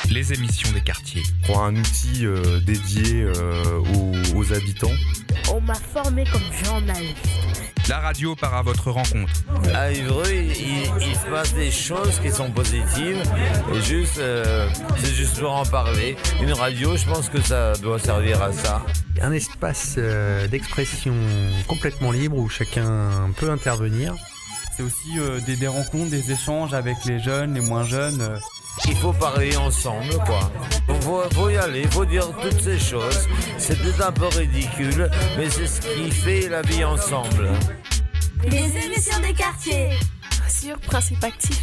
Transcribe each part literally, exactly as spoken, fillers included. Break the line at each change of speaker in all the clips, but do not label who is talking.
les émissions des quartiers.
Pour un outil euh, dédié euh, aux, aux habitants.
On m'a formé comme journaliste.
La radio part à votre rencontre.
À Évreux, il, il, il se passe des choses qui sont positives et juste, euh, c'est juste pour en parler. Une radio, je pense que ça doit servir à ça.
Un espace euh, d'expression complètement libre où chacun peut intervenir.
C'est aussi euh, des, des rencontres, des échanges avec les jeunes, les moins jeunes. Euh.
Il faut parler ensemble, quoi. Il faut, faut y aller, il faut dire toutes ces choses. C'est peut-être un peu ridicule, mais c'est ce qui fait la vie ensemble.
Les émissions des quartiers
sur Principe Actif.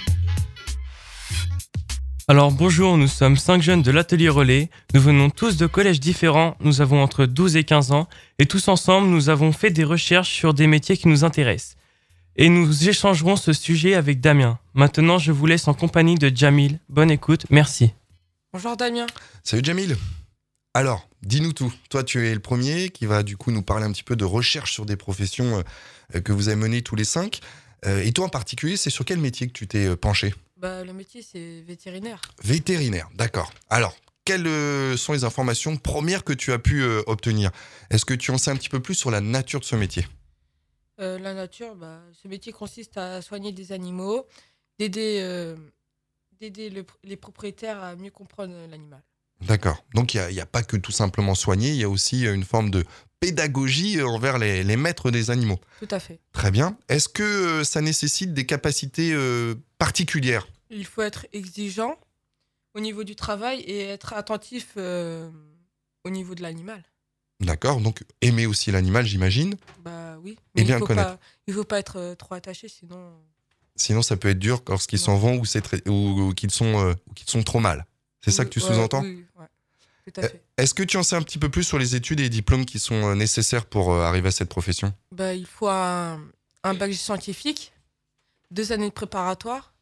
Alors bonjour, nous sommes cinq jeunes de l'atelier Relais. Nous venons tous de collèges différents, nous avons entre douze et quinze ans. Et tous ensemble, nous avons fait des recherches sur des métiers qui nous intéressent. Et nous échangerons ce sujet avec Damien. Maintenant, je vous laisse en compagnie de Jamil. Bonne écoute, merci.
Bonjour Damien.
Salut Jamil. Alors, dis-nous tout. Toi, tu es le premier qui va du coup nous parler un petit peu de recherche sur des professions euh, que vous avez menées tous les cinq. Euh, et toi en particulier, c'est sur quel métier que tu t'es euh, penché ?
Bah, le métier, c'est vétérinaire.
Vétérinaire, d'accord. Alors, quelles euh, sont les informations premières que tu as pu euh, obtenir ? Est-ce que tu en sais un petit peu plus sur la nature de ce métier ?
Euh, la nature, bah, ce métier consiste à soigner des animaux, d'aider, euh, d'aider le, les propriétaires à mieux comprendre l'animal.
D'accord. Donc, il n'y a, a pas que tout simplement soigner, il y a aussi une forme de pédagogie envers les, les maîtres des animaux.
Tout à fait.
Très bien. Est-ce que euh, ça nécessite des capacités euh, particulières ?
Il faut être exigeant au niveau du travail et être attentif euh, au niveau de l'animal.
D'accord, donc aimer aussi l'animal, j'imagine.
Bah oui,
mais et bien
il
le connaître.
Pas, il ne faut pas être euh, trop attaché, sinon...
Sinon, ça peut être dur lorsqu'ils s'en vont ou, c'est très, ou, ou, qu'ils sont, euh, ou qu'ils sont trop mal. C'est oui, ça que tu
ouais,
sous-entends ?
Oui, ouais, tout à fait.
Est-ce que tu en sais un petit peu plus sur les études et les diplômes qui sont nécessaires pour euh, arriver à cette profession ?
Bah, il faut un, un bac scientifique, deux années de préparatoire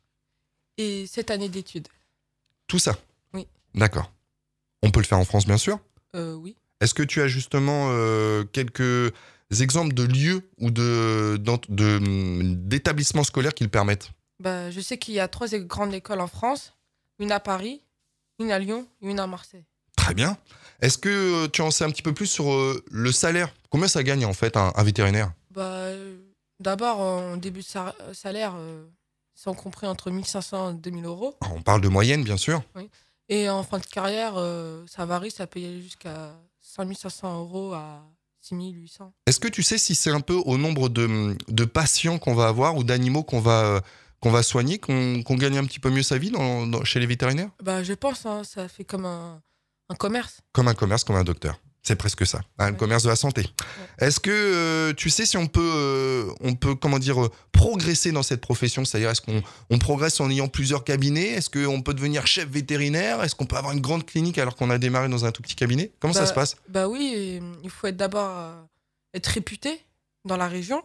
et sept années d'études.
Tout ça ?
Oui. D'accord.
On peut le faire en France, bien sûr ?
euh, Oui.
Est-ce que tu as justement euh, quelques exemples de lieux ou de, de, de, d'établissements scolaires qui le permettent ?
Bah, je sais qu'il y a trois grandes écoles en France, une à Paris, une à Lyon et une à Marseille.
Très bien. Est-ce que tu en sais un petit peu plus sur euh, le salaire ? Combien ça gagne en fait un, un vétérinaire ?
Bah, euh, d'abord, en début de sa- salaire, euh, ils sont compris entre mille cinq cents et deux mille euros.
On parle de moyenne, bien sûr.
Oui. Et en fin de carrière, euh, ça varie, ça peut y aller jusqu'à cinq mille cinq cents euros à six mille huit cents.
Est-ce que tu sais si c'est un peu au nombre de, de patients qu'on va avoir ou d'animaux qu'on va, qu'on va soigner, qu'on, qu'on gagne un petit peu mieux sa vie dans, dans, chez les vétérinaires ?
Bah, je pense, hein, ça fait comme un, un commerce.
Comme un commerce, comme un docteur. C'est presque ça, un ouais. commerce de la santé. Ouais. Est-ce que euh, tu sais si on peut, euh, on peut comment dire, euh, progresser dans cette profession ? C'est-à-dire, est-ce qu'on on progresse en ayant plusieurs cabinets ? Est-ce qu'on peut devenir chef vétérinaire ? Est-ce qu'on peut avoir une grande clinique alors qu'on a démarré dans un tout petit cabinet ? Comment
bah,
ça se passe ?
Bah oui, il faut être d'abord euh, être réputé dans la région.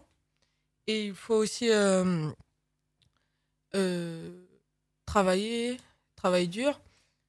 Et il faut aussi euh, euh, travailler, travailler dur.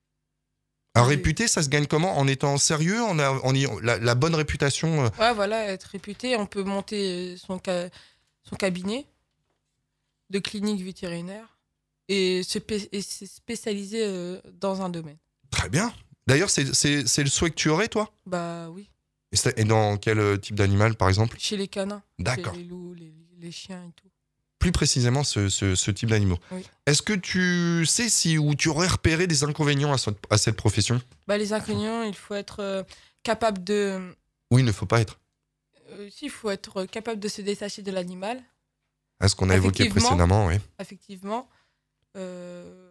Un réputé, ça se gagne comment ? En étant sérieux, en, a, en ayant la, la bonne réputation euh...
Ouais, voilà, être réputé. On peut monter son, ca- son cabinet de clinique vétérinaire et se, p- et se spécialiser euh, dans un domaine.
Très bien. D'ailleurs, c'est, c'est, c'est le souhait que tu aurais, toi ?
Bah oui.
Et, c'est, et dans quel type d'animal, par exemple ?
Chez les canins.
D'accord.
Chez les loups, les, les chiens et tout.
Plus précisément ce, ce, ce type d'animaux.
Oui.
Est-ce que tu sais si ou tu aurais repéré des inconvénients à, ce, à cette profession ?
Bah, les inconvénients, il faut être euh, capable de...
Oui, il ne faut pas être.
Euh, si, il faut être capable de se détacher de l'animal.
À ce qu'on a évoqué précédemment, oui.
Effectivement. Euh,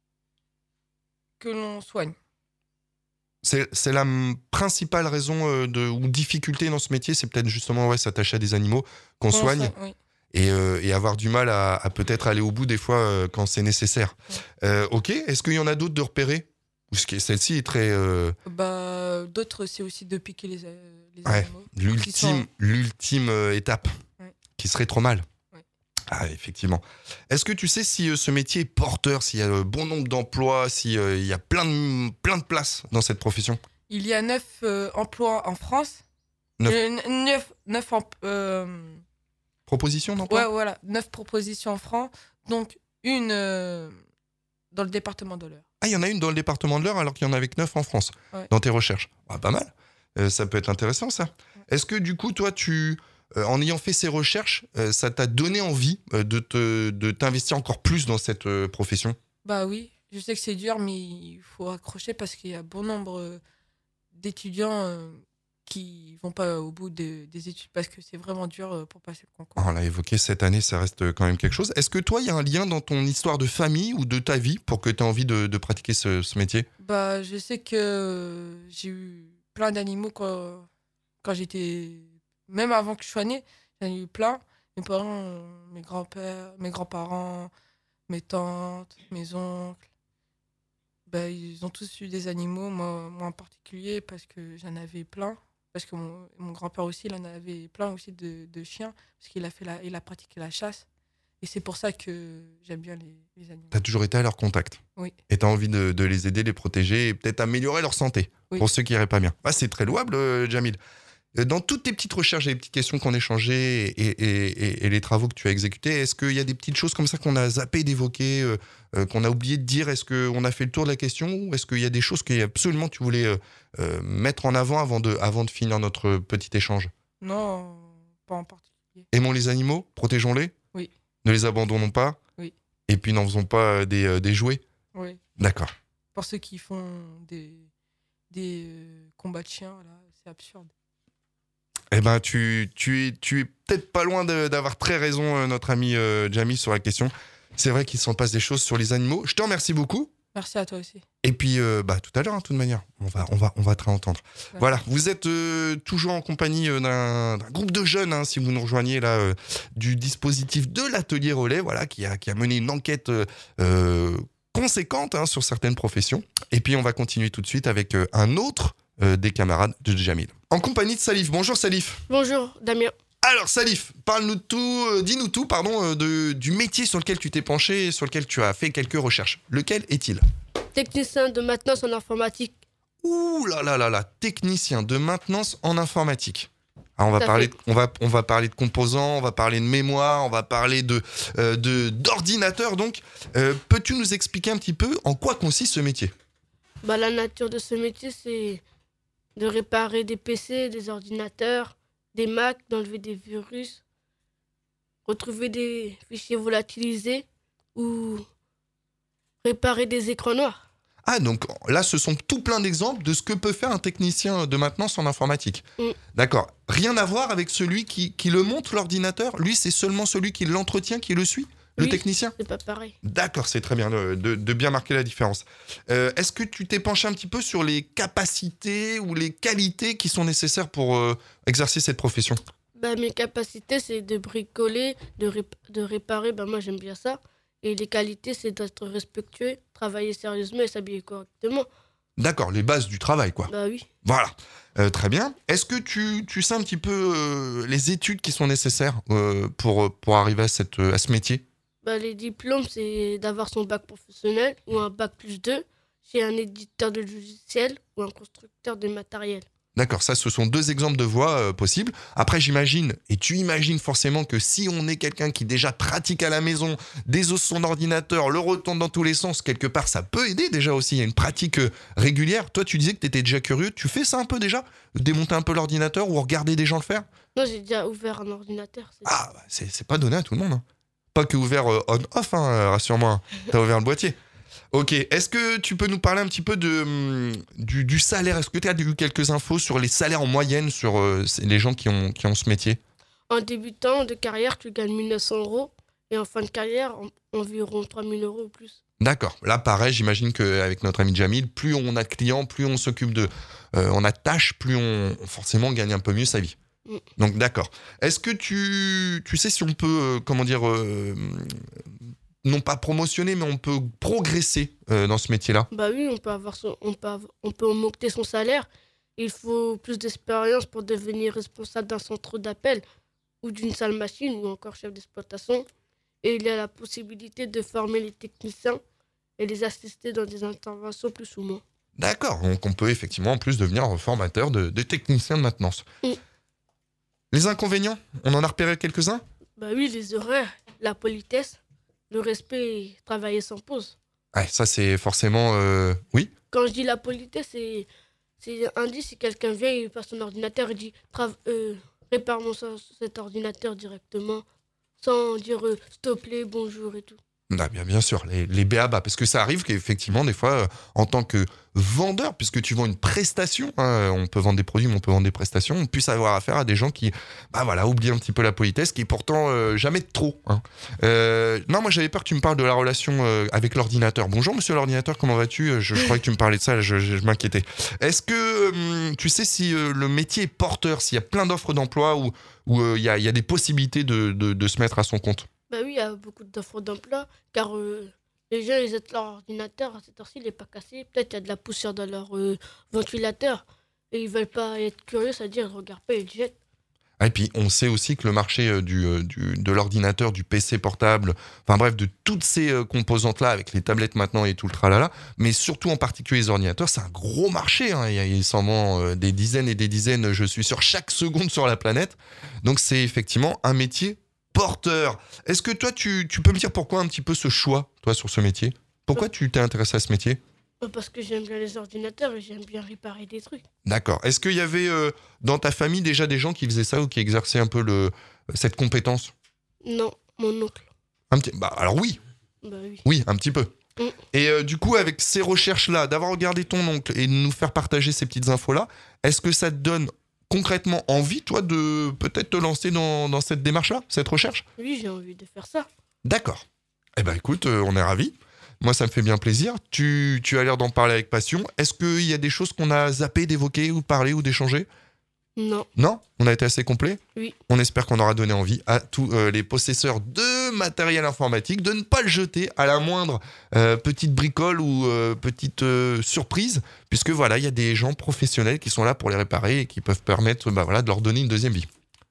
que l'on soigne.
C'est, c'est la m- principale raison de, ou difficulté dans ce métier, c'est peut-être justement ouais, s'attacher à des animaux qu'on
Qu'on
soigne.
soigne, oui.
Et, euh, et avoir du mal à, à peut-être aller au bout des fois euh, quand c'est nécessaire. Ouais. Euh, ok, est-ce qu'il y en a d'autres de repérer ? Ou ce qui est, celle-ci est très... Euh...
Bah, d'autres, c'est aussi de piquer les, les
ouais,
animaux.
l'ultime, sont... l'ultime euh, étape, ouais. Qui serait trop mal. Ouais. Ah, effectivement. Est-ce que tu sais si euh, ce métier est porteur, s'il y a un bon nombre d'emplois, s'il euh, y a plein de, plein de places dans cette profession ?
Il y a neuf euh, emplois en France.
Neuf,
euh, neuf, neuf emplois... Euh...
Propositions d'emploi ?
Ouais, voilà, neuf propositions en France, donc une euh, dans le département de l'Eure.
Ah, il y en a une dans le département de l'Eure alors qu'il y en avait que neuf en France,
Ouais.
dans tes recherches. Ah, pas mal. Euh, ça peut être intéressant, ça. Est-ce que du coup, toi, tu, euh, en ayant fait ces recherches, euh, ça t'a donné envie euh, de, te, de t'investir encore plus dans cette euh, profession ?
Bah oui, je sais que c'est dur, mais il faut accrocher parce qu'il y a bon nombre euh, d'étudiants euh, qui vont pas au bout de- des études parce que c'est vraiment dur euh, pour passer le concours.
On l'a évoqué cette année, ça reste quand même quelque chose. Est-ce que toi, il y a un lien dans ton histoire de famille ou de ta vie pour que tu aies envie de, de pratiquer ce, ce métier ?
Bah, je sais que j'ai eu plein d'animaux quand, quand j'étais. Même avant que je sois née, j'en ai eu plein. Mes parents, euh, mes grands-pères, mes grands-parents, mes tantes, mes oncles. Bah, ils ont tous eu des animaux, moi, moi en particulier, parce que j'en avais plein. Parce que mon, mon grand-père aussi, il en avait plein aussi de, de chiens, parce qu'il a, fait la, il a pratiqué la chasse. Et c'est pour ça que j'aime bien les, les animaux.
Tu as toujours été à leur contact.
Oui.
Et tu as envie de, de les aider, les protéger et peut-être améliorer leur santé
Oui.
pour ceux qui iraient pas bien. Ah, c'est très louable, euh, Jamil. Euh, Dans toutes tes petites recherches et les petites questions qu'on échangeait et, et, et, et les travaux que tu as exécutés, est-ce qu'il y a des petites choses comme ça qu'on a zappé d'évoquer, euh, euh, qu'on a oublié de dire ? Est-ce qu'on a fait le tour de la question ou est-ce qu'il y a des choses que absolument tu voulais euh, euh, mettre en avant avant de, avant de finir notre petit échange ?
Non, pas en particulier.
Aimons les animaux, protégeons-les.
Oui.
Ne les abandonnons pas.
Oui.
Et puis n'en faisons pas euh, des, euh, des jouets.
Oui.
D'accord.
Pour ceux qui font des, des euh, combats de chiens, là, c'est absurde.
Eh ben, tu, tu es, tu es peut-être pas loin de- d'avoir très raison, euh, notre ami euh, Jamil, sur la question. C'est vrai qu'il s'en passe des choses sur les animaux. Je te remercie beaucoup.
Merci à toi aussi.
Et puis, euh, bah, tout à l'heure, hein, de toute manière, on va, on va, on va te réentendre.
Ouais.
Voilà, vous êtes euh, toujours en compagnie euh, d'un d'un groupe de jeunes, hein, si vous nous rejoignez là, euh, du dispositif de l'atelier relais, voilà, qui a, qui a mené une enquête euh, euh, conséquente hein, sur certaines professions. Et puis, on va continuer tout de suite avec euh, un autre euh, des camarades de Jamil. En compagnie de Salif. Bonjour Salif.
Bonjour, Damien.
Alors Salif, parle-nous de tout, euh, dis-nous tout, pardon, euh, de, du métier sur lequel tu t'es penché et sur lequel tu as fait quelques recherches. Lequel est-il ?
Technicien de maintenance en informatique.
Ouh là là là là, technicien de maintenance en informatique. Alors on va
Tout à
parler,
fait.
de, on va, on va parler de composants, on va parler de mémoire, on va parler de, euh, de d'ordinateur. Donc, Euh, peux-tu nous expliquer un petit peu en quoi consiste ce métier ?
Bah, la nature de ce métier, c'est de réparer des P C, des ordinateurs, des Macs, d'enlever des virus, retrouver des fichiers volatilisés ou réparer des écrans noirs.
Ah, donc là, ce sont tout plein d'exemples de ce que peut faire un technicien de maintenance en informatique.
Mm.
D'accord. Rien à voir avec celui qui, qui le monte, l'ordinateur. Lui, c'est seulement celui qui l'entretient, qui le suit, le
Oui.
technicien.
C'est pas pareil.
D'accord, c'est très bien de, de- de bien marquer la différence. Euh, est-ce que tu t'es penché un petit peu sur les capacités ou les qualités qui sont nécessaires pour euh, exercer cette profession ?
Bah, mes capacités, c'est de bricoler, de, rép- de réparer. Bah, moi, j'aime bien ça. Et les qualités, c'est d'être respectueux, travailler sérieusement et s'habiller correctement.
D'accord, les bases du travail, quoi.
Bah oui.
Voilà, Euh, très bien. Est-ce que tu, tu sais un petit peu euh, les études qui sont nécessaires euh, pour, pour arriver à, cette, à ce métier ?
Bah, les diplômes, c'est d'avoir son bac professionnel ou un bac plus deux chez un éditeur de logiciels ou un constructeur de matériel.
D'accord, ça, ce sont deux exemples de voies euh, possibles. Après, j'imagine, et tu imagines forcément que si on est quelqu'un qui déjà pratique à la maison, désosse son ordinateur, le retourne dans tous les sens, quelque part, ça peut aider déjà aussi. Il y a une pratique euh, régulière. Toi, tu disais que tu étais déjà curieux. Tu fais ça un peu déjà ? Démonter un peu l'ordinateur ou regarder des gens le faire ?
Non, j'ai déjà ouvert un ordinateur. c'est-
Ah, bah, c'est c'est pas donné à tout le monde. hein. Pas que ouvert euh, on-off, hein, euh, rassure-moi. T'as ouvert le boîtier. Ok, est-ce que tu peux nous parler un petit peu de, hum, du, du salaire ? Est-ce que tu as eu quelques infos sur les salaires en moyenne sur euh, les gens qui ont, qui ont ce métier ?
En débutant de carrière, tu gagnes mille neuf cents euros. Et en fin de carrière, en- environ trois mille euros ou plus.
D'accord. Là, pareil, j'imagine qu'avec notre ami Jamil, plus on a de clients, plus on s'occupe de... euh, on a de tâches, plus on forcément gagne un peu mieux sa vie.
Mm.
Donc, d'accord. Est-ce que tu, tu sais si on peut, euh, comment dire, euh, non pas promotionner, mais on peut progresser euh, dans ce métier-là ?
Bah oui, on peut, avoir son- on peut, av- on peut augmenter son salaire. Il faut plus d'expérience pour devenir responsable d'un centre d'appel ou d'une salle machine ou encore chef d'exploitation. Et il y a la possibilité de former les techniciens et les assister dans des interventions plus ou moins.
D'accord, donc on peut effectivement en plus devenir formateur de, de technicien de maintenance.
Mm.
Les inconvénients, on en a repéré quelques-uns ?
Bah oui, les horaires, la politesse, le respect et travailler sans pause.
Ouais, ça, c'est forcément... euh, Oui.
Quand je dis la politesse, c'est, c'est un dit si quelqu'un vient, il passe son ordinateur et dit Trav- euh, répare-moi ça- cet ordinateur directement, sans dire euh, s'il te plaît, bonjour et tout.
Ah, bien, bien sûr, les, les B A B A, parce que ça arrive qu'effectivement, des fois, euh, en tant que vendeur, puisque tu vends une prestation, hein, on peut vendre des produits, mais on peut vendre des prestations, on puisse avoir affaire à des gens qui, bah voilà, oublient un petit peu la politesse, qui est pourtant euh, jamais de trop. Hein. Euh, non, moi j'avais peur que tu me parles de la relation euh, avec l'ordinateur. Bonjour monsieur l'ordinateur, comment vas-tu ? je, je croyais que tu me parlais de ça, je, je, je m'inquiétais. Est-ce que hum, tu sais si euh, le métier est porteur, s'il y a plein d'offres d'emploi ou il euh, y, a, y a des possibilités de, de, de se mettre à son compte ?
Bah oui, il y a beaucoup d'offres d'emploi, car euh, les gens, ils aident leur ordinateur, à cette heure-ci, il n'est pas cassé. Peut-être qu'il y a de la poussière dans leur euh, ventilateur, et ils veulent pas être curieux, c'est-à-dire ils ne regardent pas, ils le jettent.
Et puis on sait aussi que le marché euh, du, euh, du, de l'ordinateur, du P C portable, enfin bref, de toutes ces euh, composantes-là, avec les tablettes maintenant et tout le tralala, mais surtout en particulier les ordinateurs, c'est un gros marché. Hein. Il, il s'en vend euh, des dizaines et des dizaines, je suis sûr, chaque seconde sur la planète. Donc c'est effectivement un métier porteur. Est-ce que toi, tu, tu peux me dire pourquoi un petit peu ce choix, toi, sur ce métier ? Pourquoi tu t'es intéressé à ce métier ?
Parce que j'aime bien les ordinateurs et j'aime bien réparer des trucs.
D'accord. Est-ce qu'il y avait euh, dans ta famille déjà des gens qui faisaient ça ou qui exerçaient un peu le, cette compétence ?
Non, mon oncle.
Un petit... Bah alors oui.
Bah oui.
Oui, un petit peu.
Mm.
Et euh, du coup, avec ces recherches-là, d'avoir regardé ton oncle et de nous faire partager ces petites infos-là, est-ce que ça te donne concrètement envie, toi, de peut-être te lancer dans, dans cette démarche-là, cette recherche ?
Oui, j'ai envie de faire ça.
D'accord. Eh ben écoute, euh, on est ravis. Moi, ça me fait bien plaisir. Tu, tu as l'air d'en parler avec passion. Est-ce qu'il y a des choses qu'on a zappé d'évoquer ou de parler ou d'échanger ?
Non.
Non ? On a été assez complet ?
Oui.
On espère qu'on aura donné envie à tous euh, les possesseurs de matériel informatique de ne pas le jeter à la moindre euh, petite bricole ou euh, petite euh, surprise, puisque voilà, il y a des gens professionnels qui sont là pour les réparer et qui peuvent permettre bah, voilà, de leur donner une deuxième vie.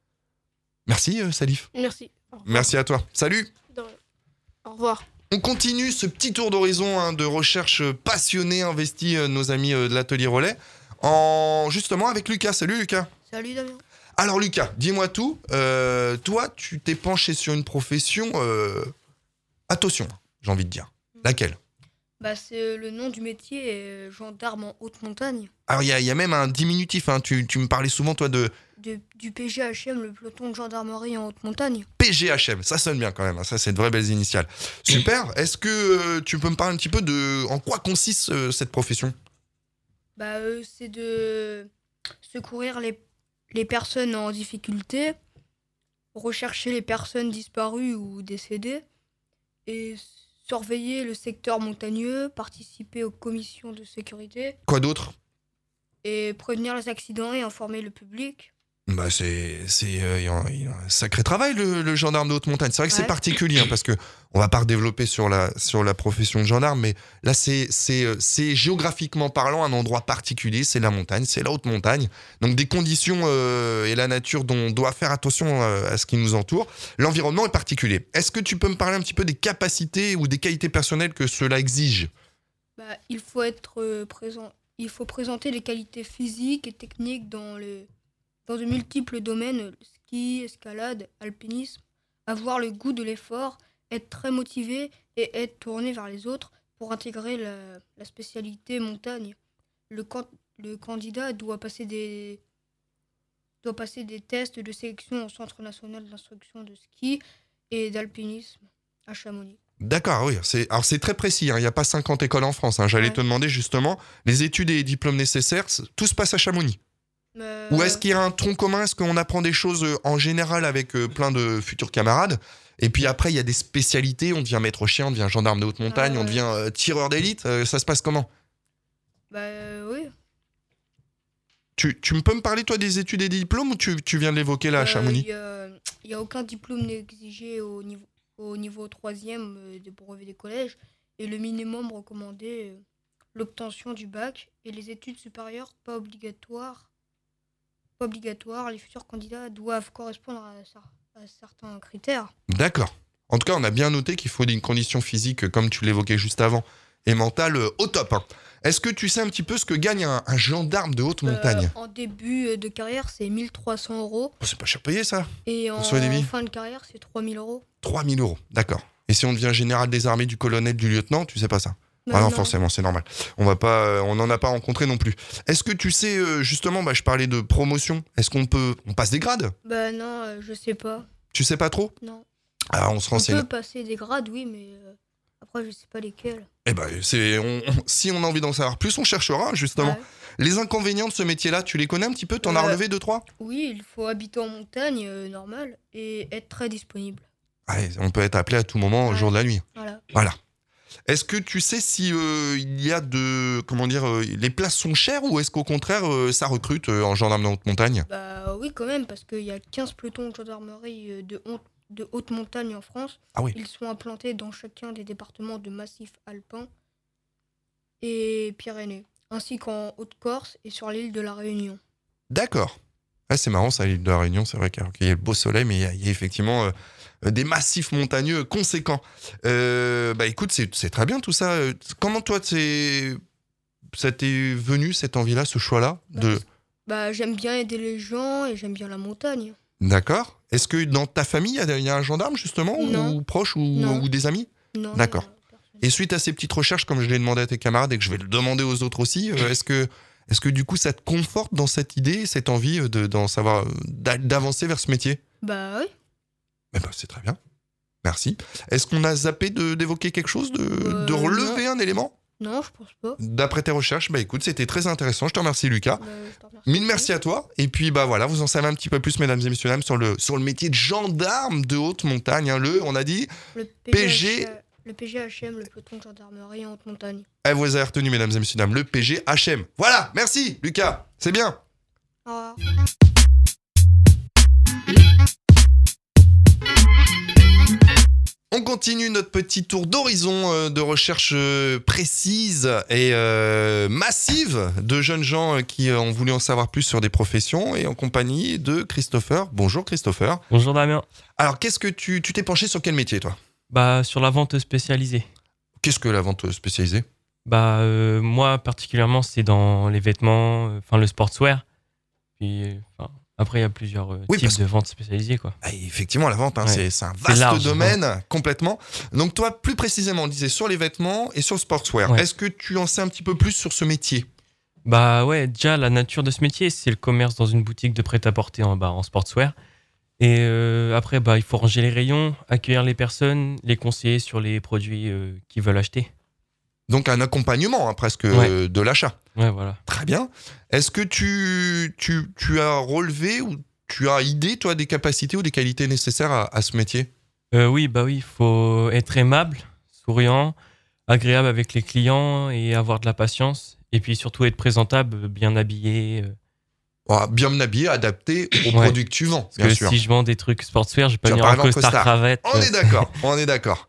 Merci euh, Salif.
Merci.
Merci à toi. Salut.
Au revoir.
On continue ce petit tour d'horizon hein, de recherche passionnée, investie euh, nos amis euh, de l'Atelier Relais, en justement avec Lucas. Salut Lucas.
Salut Damien.
Alors Lucas, dis-moi tout. Euh, toi, tu t'es penché sur une profession. Euh... Attention, j'ai envie de dire. Laquelle ?
Bah, c'est le nom du métier, euh, gendarme en haute montagne.
Alors il y, y a même un diminutif. Hein. Tu, tu me parlais souvent toi de...
de du P G H M, le peloton de gendarmerie en haute montagne.
P G H M, ça sonne bien quand même. Hein. Ça, c'est de vraies belles initiales. Super. Est-ce que euh, tu peux me parler un petit peu de en quoi consiste euh, cette profession ?
Bah, euh, c'est de secourir les, les personnes en difficulté, rechercher les personnes disparues ou décédées, et surveiller le secteur montagneux, participer aux commissions de sécurité.
Quoi d'autre ?
Et prévenir les accidents et informer le public.
Bah c'est c'est euh, y a un, y a un sacré travail le, le gendarme de haute montagne. C'est vrai que
Ouais.
c'est particulier hein, parce que on va pas redévelopper sur la sur la profession de gendarme, mais là c'est c'est euh, c'est géographiquement parlant un endroit particulier, c'est la montagne, c'est la haute montagne. Donc des conditions euh, et la nature dont on doit faire attention euh, à ce qui nous entoure. L'environnement est particulier. Est-ce que tu peux me parler un petit peu des capacités ou des qualités personnelles que cela exige ?
Bah, il faut être euh, présent. Il faut présenter les qualités physiques et techniques dans le dans de multiples domaines, ski, escalade, alpinisme, avoir le goût de l'effort, être très motivé et être tourné vers les autres pour intégrer la, la spécialité montagne. Le, can- le candidat doit passer des doit passer des tests de sélection au Centre national d'instruction de ski et d'alpinisme à Chamonix.
D'accord, oui. C'est, alors c'est très précis, hein, il n'y a pas cinquante écoles en France. Hein. J'allais
Ouais.
te demander justement, les études et les diplômes nécessaires, c- tout se passe à Chamonix.
Euh,
Ou est-ce qu'il y a un tronc commun ? Est-ce qu'on apprend des choses euh, en général avec euh, plein de futurs camarades ? Et puis après, il y a des spécialités, on devient maître chien, on devient gendarme de haute montagne,
Ah,
on
ouais.
devient euh, tireur d'élite. Euh, ça se passe comment ?
Bah euh, oui.
tu, tu me peux me parler, toi, des études et des diplômes ou tu, tu viens de l'évoquer là à
Euh,
Chamonix ?
Il n'y a, a aucun diplôme exigé au niveau, au niveau troisième euh, des brevets des collèges. Et le minimum recommandé, euh, l'obtention du bac. Et les études supérieures, pas obligatoires. Pas obligatoires. Les futurs candidats doivent correspondre à, cer- à certains critères.
D'accord. En tout cas, on a bien noté qu'il faut une condition physique, comme tu l'évoquais juste avant, et mentale euh, au top. Hein. Est-ce que tu sais un petit peu ce que gagne un, un gendarme de haute montagne ?
Euh, en début de carrière, c'est mille trois cents euros.
Oh, c'est pas cher payé, ça.
Et en
Pour sauver des vies.
fin de carrière, c'est trois mille euros.
trois mille euros, d'accord. Et si on devient général des armées, du colonel, du lieutenant, tu sais pas ça ? Ah non,
non.
forcément, c'est normal. On va pas, euh, on n'en a pas rencontré non plus. Est-ce que tu sais, euh, justement, bah, je parlais de promotion. Est-ce qu'on peut, on passe des grades?
Bah non, euh, je sais pas.
Tu sais pas trop?
Non.
Ah, on se
On
renseigne.
peut passer des grades, oui, mais euh, après, je sais pas lesquels.
Eh ben, c'est, on- on- si on a envie d'en savoir plus, on cherchera, justement.
Ouais.
Les inconvénients de ce métier-là, tu les connais un petit peu? T'en as
Euh,
relevé deux, trois?
Oui, il faut habiter en montagne, euh, normal, et être très disponible.
Ouais, on peut être appelé à tout moment au
Ouais.
jour de la nuit.
Voilà.
Voilà. Est-ce que tu sais si euh, il y a de, comment dire, euh, les places sont chères ou est-ce qu'au contraire euh, ça recrute euh, en gendarme de haute montagne?
Bah oui, quand même, parce qu'il y a quinze pelotons de gendarmerie euh, de, hon- de haute montagne en France.
Ah oui.
Ils sont implantés dans chacun des départements de massif alpin et Pyrénées, ainsi qu'en Haute-Corse et sur l'île de la Réunion.
D'accord. Ah, c'est marrant ça, l'île de la Réunion, c'est vrai qu'il y a le beau soleil, mais il y a, il y a effectivement euh, des massifs montagneux conséquents. Euh, bah écoute, c'est, c'est très bien tout ça. Euh, Comment toi, t'es, ça t'est venu cette envie-là, ce choix-là de...
Bah j'aime bien aider les gens et j'aime bien la montagne.
D'accord. Est-ce que dans ta famille, il y a- il y, a un gendarme justement,
Non.
ou proche, ou,
Non.
ou des amis?
Non.
D'accord. Et suite à ces petites recherches, comme je l'ai demandé à tes camarades et que je vais le demander aux autres aussi, euh, est-ce que, est-ce que du coup ça te conforte dans cette idée, cette envie de, d'en savoir, euh, d'a- d'avancer vers ce métier?
Bah oui.
Eh ben, c'est très bien. Merci. Est-ce qu'on a zappé de, d'évoquer quelque chose, de,
Euh,
de relever un élément?
Non, je pense pas.
D'après tes recherches, bah écoute, c'était très intéressant. Je te remercie, Lucas.
Bah, je te remercie.
Mille merci à toi. Et puis bah voilà, vous en savez un petit peu plus, mesdames et messieurs, dames, sur le, sur le métier de gendarme de haute montagne. Hein, le, on a dit,
Le
P G.
Le P G H M, le peloton de gendarmerie en haute montagne.
Eh, vous avez retenu, mesdames et messieurs, dames, le P G H M. Voilà, merci, Lucas. C'est bien.
Au revoir.
On continue notre petit tour d'horizon euh, de recherche euh, précise et euh, massive de jeunes gens euh, qui euh, ont voulu en savoir plus sur des professions et en compagnie de Christopher. Bonjour Christopher.
Bonjour Damien.
Alors, qu'est-ce que tu, tu t'es penché sur quel métier, toi?
Bah, sur la vente spécialisée.
Qu'est-ce que la vente spécialisée?
Bah, euh, moi, particulièrement, c'est dans les vêtements, euh, enfin le sportswear. Puis, euh, enfin, après, il y a plusieurs euh,
Oui,
types
parce-
de ventes spécialisées, quoi.
Ah, effectivement, la vente, hein,
Ouais.
c'est, c'est un
C'est
vaste
large,
domaine,
ouais.
complètement. Donc, toi, plus précisément, on disait sur les vêtements et sur le sportswear.
Ouais.
Est-ce que tu en sais un petit peu plus sur ce métier?
Bah ouais, déjà, la nature de ce métier, c'est le commerce dans une boutique de prêt-à-porter en, bah, en sportswear. Et euh, après, bah, il faut ranger les rayons, accueillir les personnes, les conseiller sur les produits euh, qu'ils veulent acheter.
Donc, un accompagnement, hein, presque,
Ouais.
euh, de l'achat.
Ouais, voilà.
Très bien. Est-ce que tu, tu, tu as relevé ou tu as idée, toi, des capacités ou des qualités nécessaires à, à ce métier?
Euh, oui, bah oui, il faut être aimable, souriant, agréable avec les clients et avoir de la patience. Et puis surtout être présentable, bien habillé. euh.
Oh, bien habillé, adapté aux
Ouais.
produits que tu vends,
Parce
bien
que
sûr.
si je vends des trucs sportswear, je vais pas
Tu vas
venir
pas
en
arriver en
costard
costard.
cravate.
On est d'accord, on est d'accord.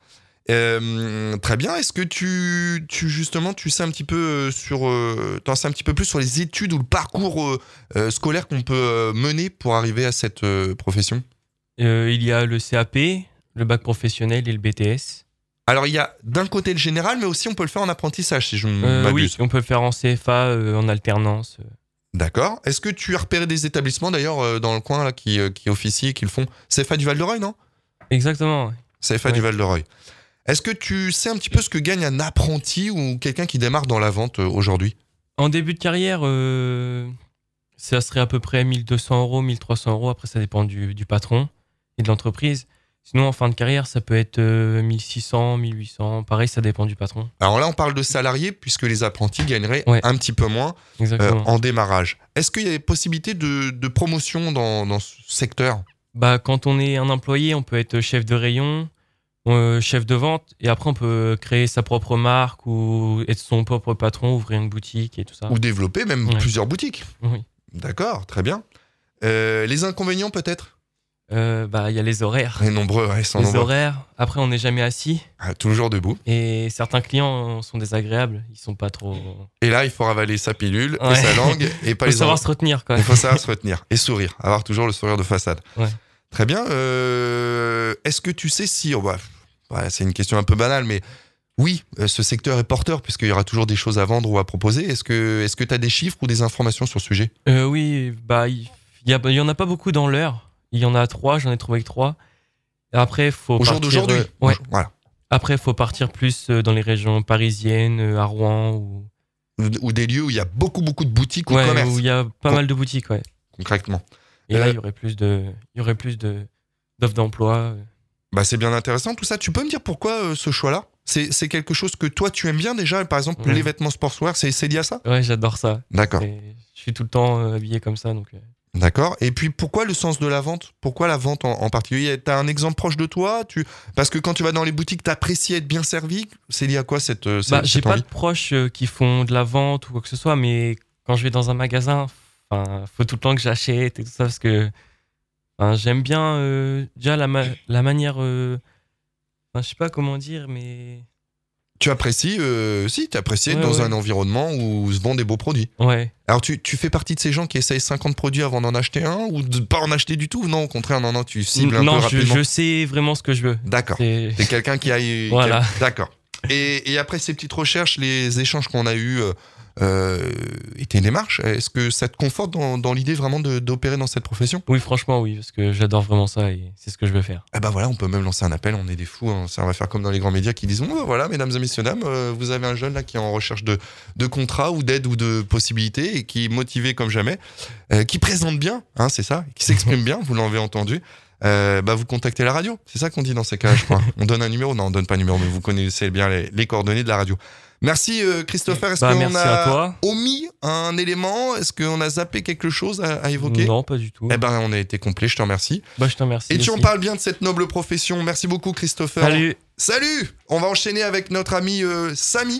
Euh, très bien. Est-ce que tu, tu justement, tu sais un petit peu euh, sur, euh, t'en sais un petit peu plus sur les études ou le parcours euh, euh, scolaire qu'on peut euh, mener pour arriver à cette euh, profession?
Euh, il y a le C A P, le bac professionnel et le B T S.
Alors il y a d'un côté le général, mais aussi on peut le faire en apprentissage, si je ne
Euh, oui,
m'abuse.
on peut le faire en C F A, euh, en alternance. euh.
D'accord. Est-ce que tu as repéré des établissements d'ailleurs euh, dans le coin là qui, euh, qui officient et qui le font? C F A du Val-de-Reuil, non?
Exactement. ouais.
C F A
Ouais.
du Val-de-Reuil. Est-ce que tu sais un petit peu ce que gagne un apprenti ou quelqu'un qui démarre dans la vente euh, aujourd'hui?
En début de carrière, euh, ça serait à peu près mille deux cents euros, mille trois cents euros. Après, ça dépend du, du patron et de l'entreprise. Sinon, en fin de carrière, ça peut être euh, mille six cents, mille huit cents. Pareil, ça dépend du patron.
Alors là, on parle de salariés puisque les apprentis gagneraient
Ouais.
un petit peu moins euh,
Exactement.
en démarrage. Est-ce qu'il y a des possibilités de, de promotion dans, dans ce secteur?
Bah, quand on est un employé, on peut être chef de rayon, euh, chef de vente, et après on peut créer sa propre marque ou être son propre patron, ouvrir une boutique et tout ça.
Ou développer même
Ouais.
plusieurs boutiques?
Oui.
D'accord, très bien. Euh, les inconvénients peut-être?
Euh, bah, il y a les horaires.
Les nombreux, ouais, ils sont
Les
nombreux.
horaires. Après, on n'est jamais assis.
Ah, toujours debout.
Et certains clients sont désagréables. Ils sont pas trop.
Et là, il faut ravaler sa pilule et
Ouais.
sa langue et pas
Faut
les
savoir
en-
se retenir, quoi.
Il faut savoir se retenir et sourire, avoir toujours le sourire de façade.
Ouais.
Très bien. Euh, est-ce que tu sais si, oh bah, ouais, c'est une question un peu banale, mais oui, euh, ce secteur est porteur puisqu'il y aura toujours des choses à vendre ou à proposer. Est-ce que, est-ce que tu as des chiffres ou des informations sur le sujet?
Euh, oui, bah, il y, a- il y en a pas beaucoup dans l'heure. Il y en a trois, j'en ai trouvé que trois. Et après, faut.
Au jour
partir,
d'aujourd'hui.
euh, ouais.
Voilà.
Après, il faut partir plus euh, dans les régions parisiennes, euh, à Rouen ou...
Ou, ou des lieux où il y a beaucoup, beaucoup de boutiques ou
ouais,
de commerces.
où il y a pas
Con-
mal de boutiques, ouais.
Concrètement.
Et là,
Euh,
il y aurait plus de, il y aurait plus de d'offres d'emploi.
Bah, c'est bien intéressant tout ça. Tu peux me dire pourquoi euh, ce choix-là c'est, c'est quelque chose que toi tu aimes bien déjà, par exemple
Ouais.
les vêtements sportswear, c'est, c'est lié à ça?
Ouais, j'adore ça.
D'accord.
Et je suis tout le temps euh, habillé comme ça, donc. euh,
D'accord. Et puis pourquoi le sens de la vente? Pourquoi la vente en, en particulier? T'as un exemple proche de toi? tu... Parce que quand tu vas dans les boutiques, t'apprécies être bien servi. C'est lié à quoi cette, euh,
Bah,
cette
j'ai pas
envie
de proches euh, qui font de la vente ou quoi que ce soit, mais quand je vais dans un magasin, enfin, faut tout le temps que j'achète et tout ça parce que enfin, j'aime bien euh, déjà la, ma- la manière. euh, Enfin, je sais pas comment dire, mais
Tu apprécies, euh, si, tu apprécies être
Ouais,
dans
ouais.
un environnement où se vendent des beaux produits.
ouais.
Alors, tu, tu fais partie de ces gens qui essayent cinquante produits avant d'en acheter un ou de pas en acheter du tout? Non, au contraire, non, non, tu cibles un
non,
peu
je,
rapidement.
je sais vraiment ce que je veux.
D'accord.
C'est-
T'es quelqu'un qui a. qui a-
Voilà.
D'accord. Et, et après ces petites recherches, les échanges qu'on a eus euh, euh, et tes démarches, est-ce que ça te conforte dans, dans l'idée vraiment de- d'opérer dans cette profession?
Oui, franchement, oui, parce que j'adore vraiment ça et c'est ce que je veux faire.
Eh ben voilà, on peut même lancer un appel, on est des fous, hein. Ça, on va faire comme dans les grands médias qui disent bon, ben voilà, mesdames et messieurs, dames, euh, vous avez un jeune là qui est en recherche de, de contrat ou d'aide ou de possibilités et qui est motivé comme jamais, euh, qui présente bien, hein, c'est ça, qui s'exprime bien, vous l'avez entendu. Euh, bah vous contactez la radio, c'est ça qu'on dit dans ces cas-là, je crois. On donne un numéro? Non, on donne pas un numéro, mais vous connaissez bien les, les coordonnées de la radio. Merci euh, Christopher, est-ce
Bah,
qu'on
merci
a
à toi.
omis un élément? Est-ce qu'on a zappé quelque chose à, à évoquer?
Non, pas du tout.
Eh ben on a été complet, je te remercie.
Bah, je te remercie.
Et tu en
aussi.
parles bien de cette noble profession. Merci beaucoup, Christopher.
Salut.
Salut. On va enchaîner avec notre ami euh, Samy.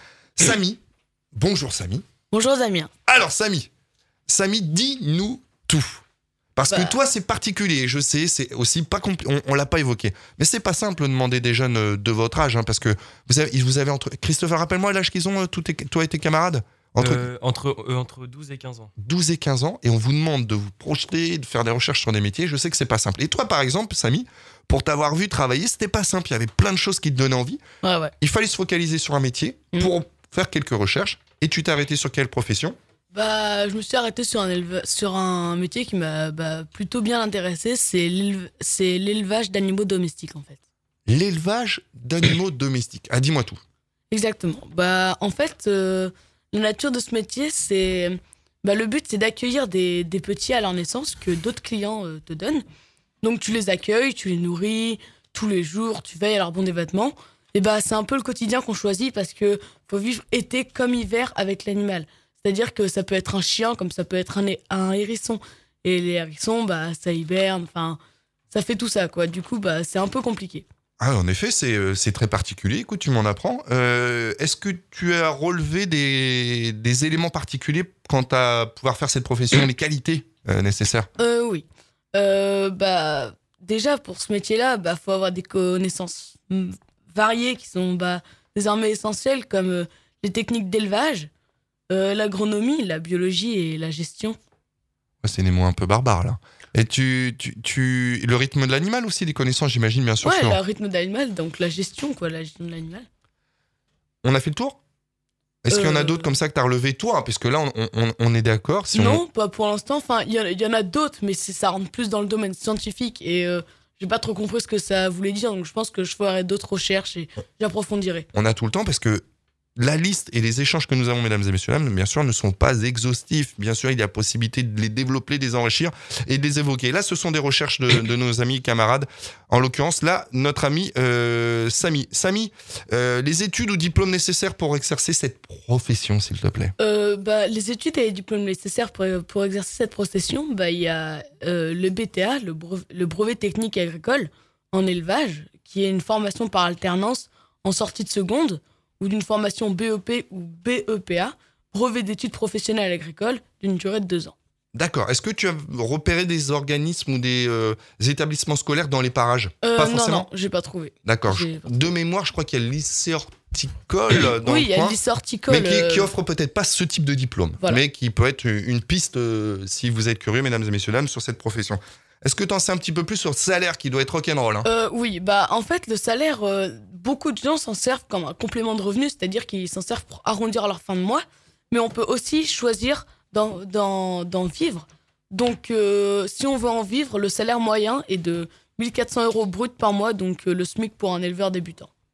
Samy. Bonjour, Samy.
Bonjour Damien.
Alors, Samy. Samy, dis-nous tout. Parce
Bah.
que toi, c'est particulier. Je sais, c'est aussi pas compli- on, on l'a pas évoqué. Mais c'est pas simple de demander des jeunes euh, de votre âge, hein, parce que vous avez, vous avez entre. Christopher, rappelle-moi l'âge qu'ils ont, euh, tous tes- toi et tes camarades. Entre
Euh, entre, euh, entre douze et quinze ans.
douze et quinze ans, et on vous demande de vous projeter, de faire des recherches sur des métiers. Je sais que c'est pas simple. Et toi, par exemple, Samy, pour t'avoir vu travailler, c'était pas simple. Il y avait plein de choses qui te donnaient envie.
Ouais, ouais.
Il fallait se focaliser sur un métier
Mm.
pour faire quelques recherches. Et tu t'es arrêté sur quelle profession?
Bah, je me suis arrêté sur un, éleva- sur un métier qui m'a bah, plutôt bien intéressé, c'est l'élev- c'est l'élevage d'animaux domestiques en fait.
L'élevage d'animaux domestiques. Ah, dis-moi tout.
Exactement. Bah, en fait, euh, la nature de ce métier, c'est. Bah, le but, c'est d'accueillir des, des petits à leur naissance que d'autres clients euh, te donnent. Donc, tu les accueilles, tu les nourris tous les jours, tu veilles à leur bon dévêtement. Et bah, c'est un peu le quotidien qu'on choisit parce que faut vivre été comme hiver avec l'animal. C'est-à-dire que ça peut être un chien, comme ça peut être un, hé- un hérisson. Et les hérissons, bah, ça hiberne, enfin, ça fait tout ça, quoi. Du coup, bah, c'est un peu compliqué.
Ah, en effet, c'est, euh, c'est très particulier. Écoute, tu m'en apprends. Euh, est-ce que tu as relevé des, des éléments particuliers quant à pouvoir faire cette profession, les qualités euh, nécessaires?
Euh, oui. Euh, bah, déjà, pour ce métier-là, bah, faut avoir des connaissances mm, variées qui sont bah, désormais essentielles, comme euh, les techniques d'élevage, euh, l'agronomie, la biologie et la gestion.
Ouais, c'est des mots un peu barbares, là. Et tu, tu, tu, le rythme de l'animal aussi, des connaissances, j'imagine, bien sûr.
Ouais,
sur-
le rythme d'animal, donc la gestion, quoi, la gestion de l'animal.
On a fait le tour? Est-ce qu'il y en a
Euh.
d'autres comme ça que tu as relevé toi, hein, puisque là, on, on- on est d'accord. Si on-
Non, pas pour l'instant. Enfin, il y, en- il y en a d'autres, mais c'est- ça rentre plus dans le domaine scientifique et euh, j'ai pas trop compris ce que ça voulait dire, donc je pense que je ferai d'autres recherches et j'approfondirai.
on a tout le temps parce que la liste et les échanges que nous avons, mesdames et messieurs, dames, bien sûr, ne sont pas exhaustifs. Bien sûr, il y a possibilité de les développer, de les enrichir et de les évoquer. Là, ce sont des recherches de, de nos amis camarades. En l'occurrence, là, notre ami euh, Samy. Samy, euh, les études ou diplômes nécessaires pour exercer cette profession, s'il te plaît?
Euh, bah, les études et les diplômes nécessaires pour, pour exercer cette profession, bah, il y a euh, le B T A, le brevet, le brevet technique agricole en élevage, qui est une formation par alternance en sortie de seconde, ou d'une formation B E P ou B E P A, brevet d'études professionnelles agricoles, d'une durée de deux ans.
D'accord. Est-ce que tu as repéré des organismes ou des, euh, des établissements scolaires dans les parages?
Euh,
Pas
non,
forcément.
non, j'ai pas trouvé.
D'accord.
J'ai
Je- De mémoire, je crois qu'il y a le lycée horticole dans
Oui,
le
il y a
coin,
le lycée horticole.
mais qui, qui
euh,
offre peut-être pas ce type de diplôme,
Voilà.
mais qui peut être une piste euh, si vous êtes curieux, mesdames et messieurs, dames, sur cette profession. Est-ce que tu en sais un petit peu plus sur le salaire qui doit être rock'n'roll, hein?
Euh, oui, bah en fait le salaire, euh, beaucoup de gens s'en servent comme un complément de revenu, c'est-à-dire qu'ils s'en servent pour arrondir leur fin de mois, mais on peut aussi choisir d'en, d'en, d'en vivre. Donc euh, si on veut en vivre, le salaire moyen est de mille quatre cents euros brut par mois, donc euh, le SMIC pour un éleveur débutant.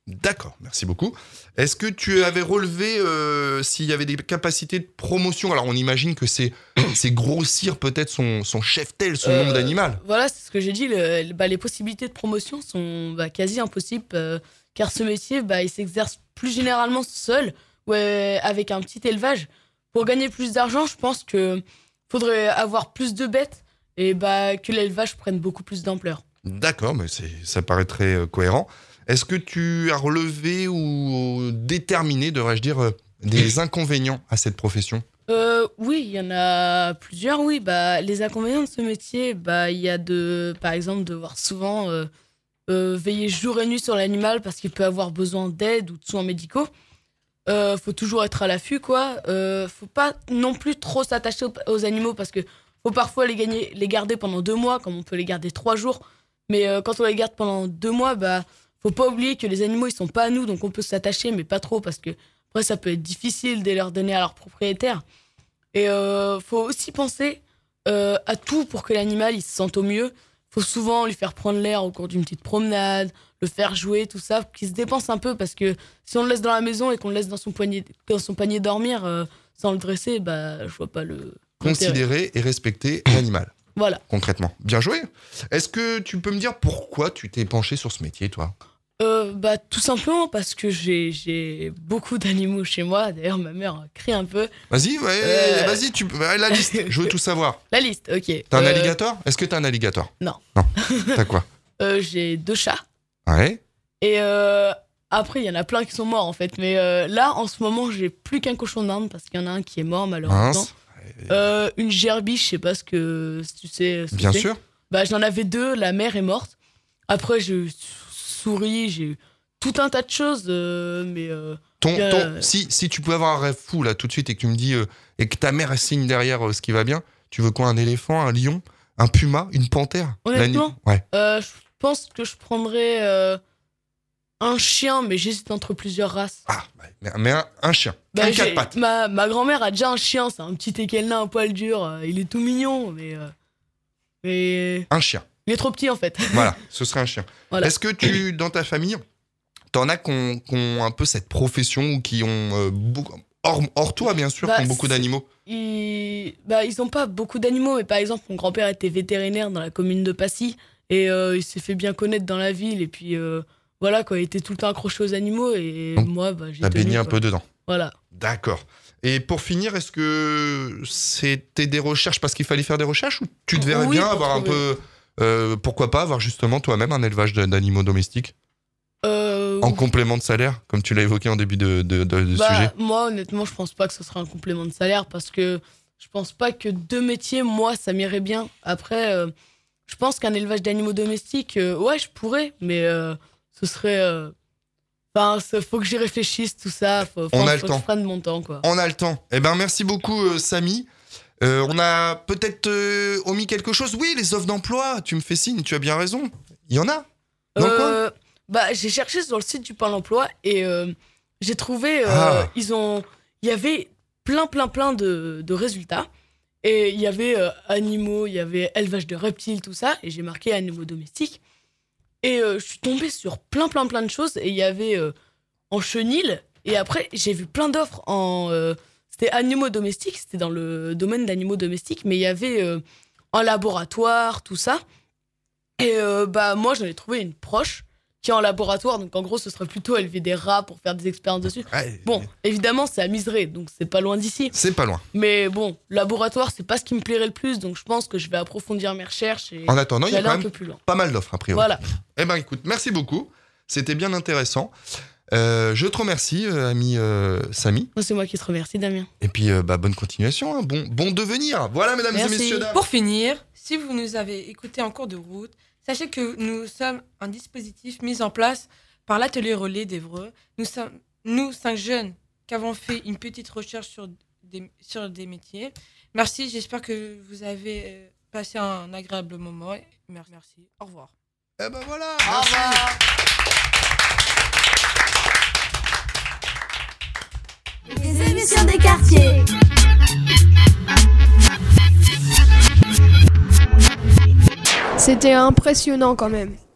D'accord, merci beaucoup. Est-ce que tu avais relevé euh, s'il y avait des capacités de promotion? Alors on imagine que c'est, c'est grossir peut-être son, son cheptel, son
Euh,
nombre d'animaux.
Voilà, c'est ce que j'ai dit. le- bah, les possibilités de promotion sont bah, quasi impossibles euh, car ce métier, bah, il s'exerce plus généralement seul ou euh, avec un petit élevage. Pour gagner plus d'argent, je pense que faudrait avoir plus de bêtes et bah, que l'élevage prenne beaucoup plus d'ampleur.
D'accord, mais c'est, ça paraît très euh, cohérent. Est-ce que tu as relevé ou déterminé, devrais-je dire, euh, des inconvénients à cette profession?
Euh, oui, il y en a plusieurs. Oui, bah, les inconvénients de ce métier, bah, il y a de, par exemple, devoir souvent euh, euh, veiller jour et nuit sur l'animal parce qu'il peut avoir besoin d'aide ou de soins médicaux. Euh, faut toujours être à l'affût, quoi. Euh, faut pas non plus trop s'attacher aux, aux animaux parce que faut parfois les, gagner, les garder pendant deux mois, comme on peut les garder trois jours. Mais euh, quand on les garde pendant deux mois, bah, faut pas oublier que les animaux, ils sont pas à nous, donc on peut s'attacher, mais pas trop parce que après, ça peut être difficile de leur donner à leur propriétaire. Et euh, faut aussi penser euh, à tout pour que l'animal il se sente au mieux. Faut souvent lui faire prendre l'air au cours d'une petite promenade, le faire jouer, tout ça, qu'il se dépense un peu parce que si on le laisse dans la maison et qu'on le laisse dans son, poignet, dans son panier dormir euh, sans le dresser, bah, je vois pas le.
Considérer et respecter l'animal.
Voilà.
Concrètement. Bien joué. Est-ce que tu peux me dire pourquoi tu t'es penché sur ce métier, toi?
Euh, bah, tout simplement parce que j'ai, j'ai beaucoup d'animaux chez moi. D'ailleurs, ma mère crie un peu.
Vas-y, ouais,
Euh.
vas-y, tu... ouais, la liste, je veux tout savoir.
La liste, ok.
T'as un
Euh,
alligator? Est-ce que t'as un alligator?
Non.
Non. T'as quoi?
Euh, j'ai deux chats.
Ouais.
Et euh, après, il y en a plein qui sont morts en fait. Mais euh, là, en ce moment, j'ai plus qu'un cochon d'Inde parce qu'il y en a un qui est mort malheureusement.
Mince.
Euh, une gerbille, je sais pas ce que si tu sais. ce que
Bien
c'est.
sûr.
Bah, j'en avais deux, la mère est morte. Après, j'ai eu souris, j'ai eu tout un tas de choses. euh, mais euh,
Ton,
euh,
ton- si, si tu pouvais avoir un rêve fou là tout de suite et que tu me dis euh, et que ta mère elle signe derrière euh, ce qui va bien, tu veux quoi? Un éléphant, un lion, un puma, une panthère?
Honnêtement,
L'ani- Ouais.
euh, je pense que je prendrais euh, un chien, mais j'hésite entre plusieurs races.
Ah, mais, mais un, un chien.
Bah,
un
j'ai-
quatre pattes.
ma, ma grand-mère a déjà un chien, c'est un petit équelin un poil dur. euh, il est tout mignon, mais, euh, mais
Un chien.
il est trop petit en fait.
Voilà, ce serait un chien.
Voilà.
Est-ce que tu, dans ta famille, t'en as qui ont, qui ont un peu cette profession ou qui ont euh, beaucoup, hors, hors toi bien sûr,
Bah,
qui ont beaucoup
c'est-
d'animaux?
Ils, bah, ils ont pas beaucoup d'animaux, mais par exemple, mon grand-père était vétérinaire dans la commune de Passy et euh, il s'est fait bien connaître dans la ville. Et puis euh, voilà, quoi, il était tout le temps accroché aux animaux et
Donc,
moi, bah, j'ai
T'as
tenu,
baigné un
quoi.
peu dedans.
Voilà.
D'accord. Et pour finir, est-ce que c'était des recherches parce qu'il fallait faire des recherches ou tu te verrais
Oui,
bien
pour
avoir un
trouver.
peu, euh, pourquoi pas avoir justement toi-même un élevage de- d'animaux domestiques
Euh,
en complément de salaire, comme tu l'as évoqué en début de, de- de- de
bah,
sujet?
moi, honnêtement, je pense pas que ce sera un complément de salaire parce que je pense pas que deux métiers, moi, ça m'irait bien. Après, euh, je pense qu'un élevage d'animaux domestiques, euh, ouais, je pourrais, mais euh, ce serait. euh, Enfin, ça- faut que j'y réfléchisse, tout ça. Faut,
On
faut-
a le
faut
temps.
que je prenne mon temps, quoi.
On a le temps. Eh ben merci beaucoup euh, Samy. Euh, on a peut-être euh, omis quelque chose. Oui, les offres d'emploi, tu me fais signe, tu as bien raison. Il y en a dans le coin?
Euh, bah, j'ai cherché sur le site du Pôle emploi et euh, j'ai trouvé. euh,
Ah.
ils ont, il y avait plein, plein, plein de, de résultats. Et il y avait euh, animaux, il y avait élevage de reptiles, tout ça. Et j'ai marqué animaux domestiques. Et euh, je suis tombée sur plein, plein, plein de choses. Et il y avait euh, en chenil. Et après, j'ai vu plein d'offres en. euh, c'était animaux domestiques, c'était dans le domaine d'animaux domestiques. Mais il y avait euh, en laboratoire, tout ça. Et euh, bah, moi, j'en ai trouvé une proche qui est en laboratoire. Donc, en gros, ce serait plutôt élever des rats pour faire des expériences dessus.
Ouais,
Bon, évidemment, c'est à Miseré, donc c'est pas loin d'ici.
c'est pas loin.
Mais bon, laboratoire, c'est pas ce qui me plairait le plus. Donc, je pense que je vais approfondir mes recherches. Et
En attendant, il y a
aller
quand
un
même
peu plus loin.
pas mal d'offres a priori.
Voilà.
Eh ben écoute, merci beaucoup. C'était bien intéressant. Euh, je te remercie, euh, ami euh, Samy.
C'est moi qui te remercie, Damien.
Et puis, euh, bah, bonne continuation. hein. Bon, bon devenir. Voilà, mesdames
Merci.
et messieurs, dames.
Pour finir, si vous nous avez écoutés en cours de route, sachez que nous sommes un dispositif mis en place par l'atelier relais d'Évreux. Nous sommes, nous, cinq jeunes, qui avons fait une petite recherche sur des, sur des métiers. Merci, j'espère que vous avez euh, passé un agréable moment. Merci, merci. Au revoir.
Eh ben voilà.
Au
merci.
revoir.
Les émissions des quartiers.
C'était impressionnant quand même.